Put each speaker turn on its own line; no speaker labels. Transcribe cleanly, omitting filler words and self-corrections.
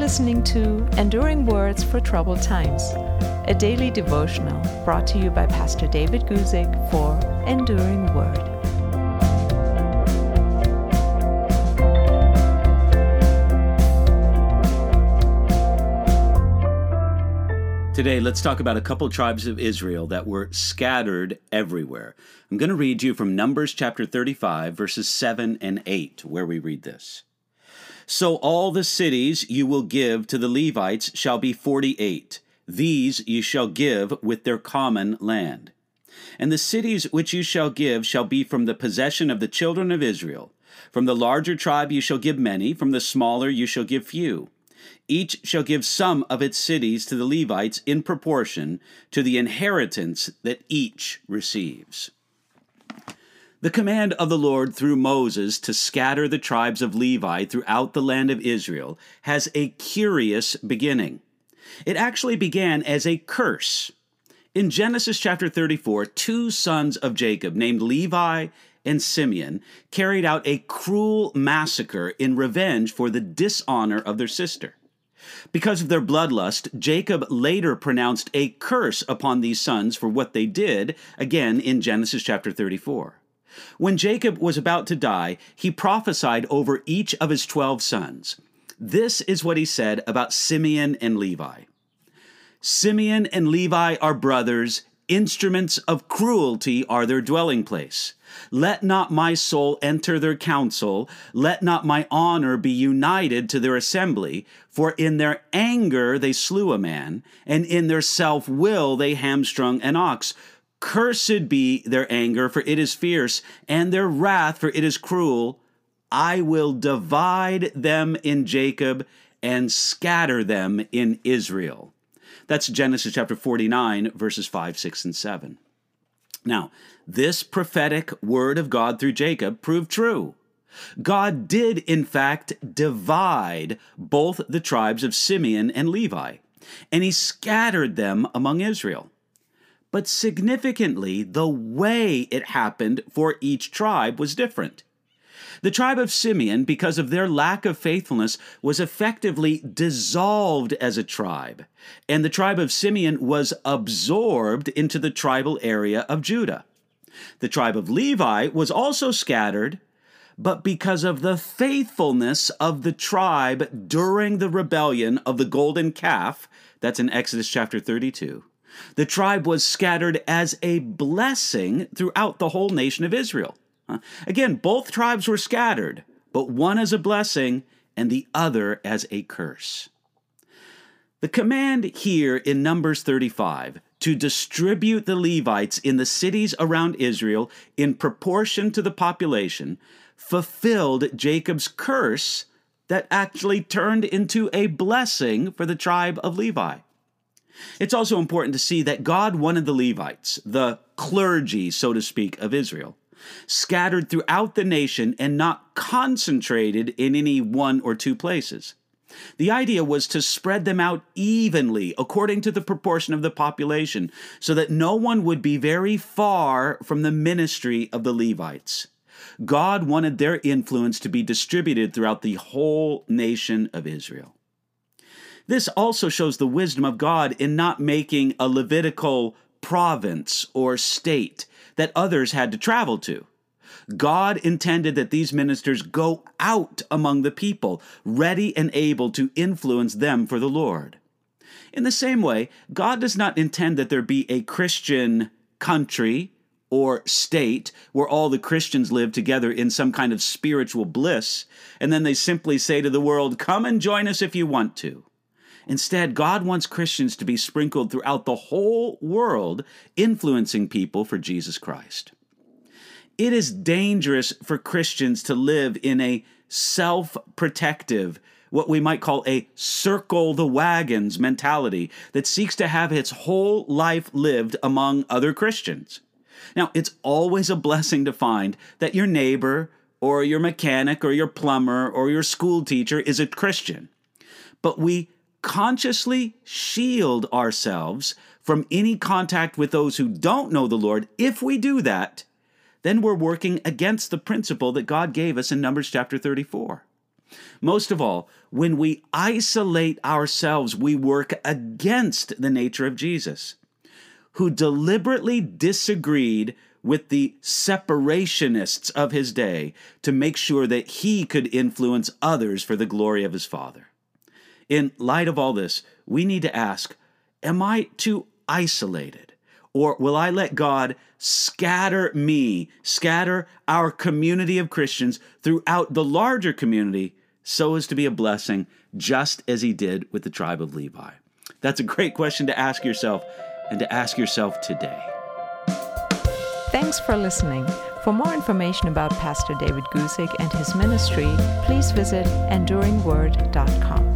listening to Enduring Words for Troubled Times, a daily devotional brought to you by Pastor David Guzik for Enduring Word.
Today, let's talk about a couple tribes of Israel that were scattered everywhere. I'm going to read you from Numbers chapter 35, verses 7 and 8, where we read this. So all the cities you will give to the Levites shall be 48. These you shall give with their common land. And the cities which you shall give shall be from the possession of the children of Israel. From the larger tribe you shall give many, from the smaller you shall give few. Each shall give some of its cities to the Levites in proportion to the inheritance that each receives. The command of the Lord through Moses to scatter the tribes of Levi throughout the land of Israel has a curious beginning. It actually began as a curse. In Genesis chapter 34, two sons of Jacob named Levi and Simeon carried out a cruel massacre in revenge for the dishonor of their sister. Because of their bloodlust, Jacob later pronounced a curse upon these sons for what they did, again in Genesis chapter 34. When Jacob was about to die, he prophesied over each of his 12 sons. This is what he said about Simeon and Levi. Simeon and Levi are brothers. Instruments of cruelty are their dwelling place. Let not my soul enter their council. Let not my honor be united to their assembly. For in their anger they slew a man, and in their self-will they hamstrung an ox. Cursed be their anger, for it is fierce, and their wrath, for it is cruel. I will divide them in Jacob and scatter them in Israel. That's Genesis chapter 49, verses 5, 6, and 7. Now, this prophetic word of God through Jacob proved true. God did, in fact, divide both the tribes of Simeon and Levi, and he scattered them among Israel. But significantly, the way it happened for each tribe was different. The tribe of Simeon, because of their lack of faithfulness, was effectively dissolved as a tribe, and the tribe of Simeon was absorbed into the tribal area of Judah. The tribe of Levi was also scattered, but because of the faithfulness of the tribe during the rebellion of the golden calf, that's in Exodus chapter 32, the tribe was scattered as a blessing throughout the whole nation of Israel. Again, both tribes were scattered, but one as a blessing and the other as a curse. The command here in Numbers 35 to distribute the Levites in the cities around Israel in proportion to the population fulfilled Jacob's curse that actually turned into a blessing for the tribe of Levi. It's also important to see that God wanted the Levites, the clergy, so to speak, of Israel, scattered throughout the nation and not concentrated in any one or two places. The idea was to spread them out evenly according to the proportion of the population so that no one would be very far from the ministry of the Levites. God wanted their influence to be distributed throughout the whole nation of Israel. This also shows the wisdom of God in not making a Levitical province or state that others had to travel to. God intended that these ministers go out among the people, ready and able to influence them for the Lord. In the same way, God does not intend that there be a Christian country or state where all the Christians live together in some kind of spiritual bliss, and then they simply say to the world, "Come and join us if you want to." Instead, God wants Christians to be sprinkled throughout the whole world, influencing people for Jesus Christ. It is dangerous for Christians to live in a self-protective, what we might call a circle the wagons mentality that seeks to have its whole life lived among other Christians. Now, it's always a blessing to find that your neighbor or your mechanic or your plumber or your school teacher is a Christian. But we consciously shield ourselves from any contact with those who don't know the Lord. If we do that, then we're working against the principle that God gave us in Numbers chapter 34. Most of all, when we isolate ourselves, we work against the nature of Jesus, who deliberately disagreed with the separationists of his day to make sure that he could influence others for the glory of his Father. In light of all this, we need to ask, am I too isolated? Or will I let God scatter our community of Christians throughout the larger community so as to be a blessing, just as he did with the tribe of Levi? That's a great question to ask yourself, and to ask yourself today.
Thanks for listening. For more information about Pastor David Guzik and his ministry, please visit enduringword.com.